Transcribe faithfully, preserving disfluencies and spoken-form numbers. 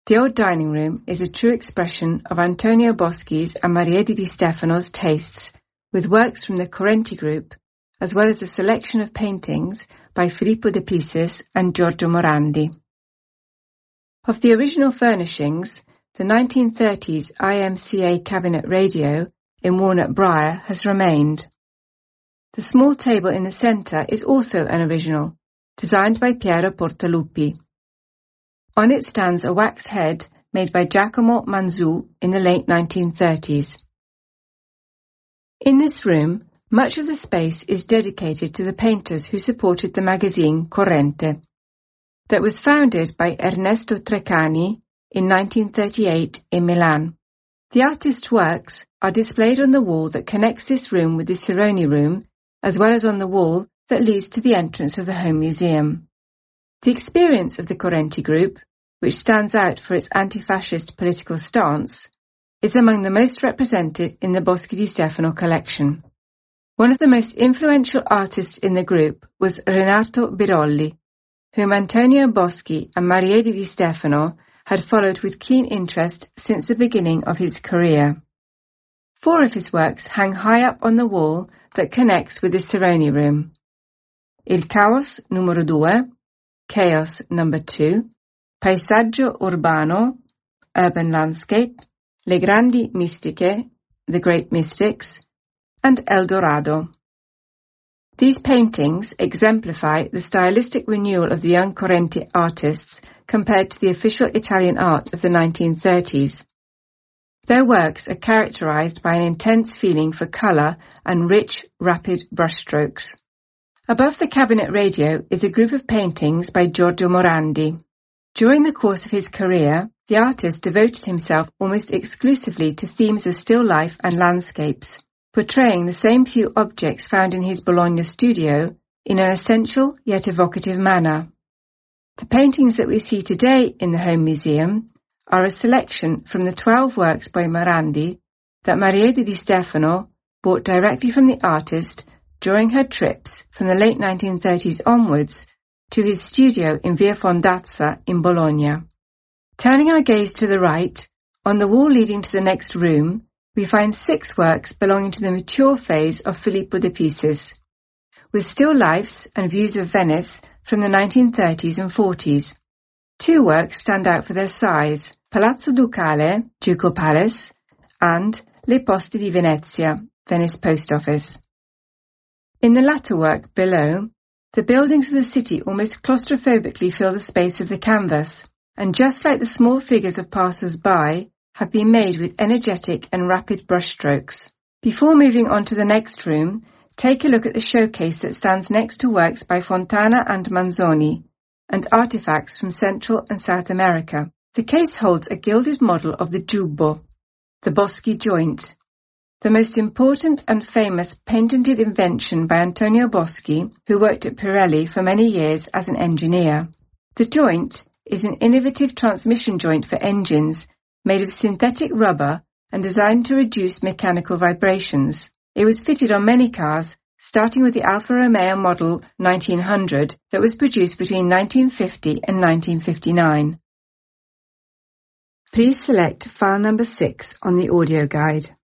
The old dining room is a true expression of Antonio Boschi's and Mariette Di Stefano's tastes, with works from the Correnti group, as well as a selection of paintings by Filippo de Pisis and Giorgio Morandi. Of the original furnishings, the nineteen thirties I M C A cabinet radio in walnut briar has remained. The small table in the centre is also an original, designed by Piero Portaluppi. On it stands a wax head made by Giacomo Manzù in the late nineteen thirties. In this room, much of the space is dedicated to the painters who supported the magazine Corrente, that was founded by Ernesto Treccani in nineteen thirty-eight in Milan. The artist's works are displayed on the wall that connects this room with the Sironi room, as well as on the wall that leads to the entrance of the Home Museum. The experience of the Correnti group, which stands out for its anti-fascist political stance, is among the most represented in the Boschi di Stefano collection. One of the most influential artists in the group was Renato Birolli, whom Antonio Boschi and Mariette Di Stefano had followed with keen interest since the beginning of his career. Four of his works hang high up on the wall that connects with the Sironi room: Il Caos numero due, Chaos number two, Paesaggio Urbano, Urban Landscape, Le Grandi Mistiche, The Great Mystics, and El Dorado. These paintings exemplify the stylistic renewal of the young Correnti artists compared to the official Italian art of the nineteen thirties. Their works are characterized by an intense feeling for color and rich, rapid brushstrokes. Above the cabinet radio is a group of paintings by Giorgio Morandi. During the course of his career, the artist devoted himself almost exclusively to themes of still life and landscapes, portraying the same few objects found in his Bologna studio in an essential yet evocative manner. The paintings that we see today in the Home Museum are a selection from the twelve works by Morandi that Mariette Di Stefano bought directly from the artist during her trips from the late nineteen thirties onwards to his studio in Via Fondazza in Bologna. Turning our gaze to the right, on the wall leading to the next room, we find six works belonging to the mature phase of Filippo de Pisis, with still lifes and views of Venice from the nineteen thirties and forties. Two works stand out for their size: Palazzo Ducale, Ducal Palace, and Le Poste di Venezia, Venice Post Office. In the latter work, below, the buildings of the city almost claustrophobically fill the space of the canvas, and just like the small figures of passers-by, have been made with energetic and rapid brushstrokes. Before moving on to the next room, take a look at the showcase that stands next to works by Fontana and Manzoni, and artifacts from Central and South America. The case holds a gilded model of the giubbo, the Boschi joint, the most important and famous patented invention by Antonio Boschi, who worked at Pirelli for many years as an engineer. The joint is an innovative transmission joint for engines made of synthetic rubber and designed to reduce mechanical vibrations. It was fitted on many cars, starting with the Alfa Romeo model nineteen hundred that was produced between nineteen fifty and nineteen fifty-nine. Please select file number six on the audio guide.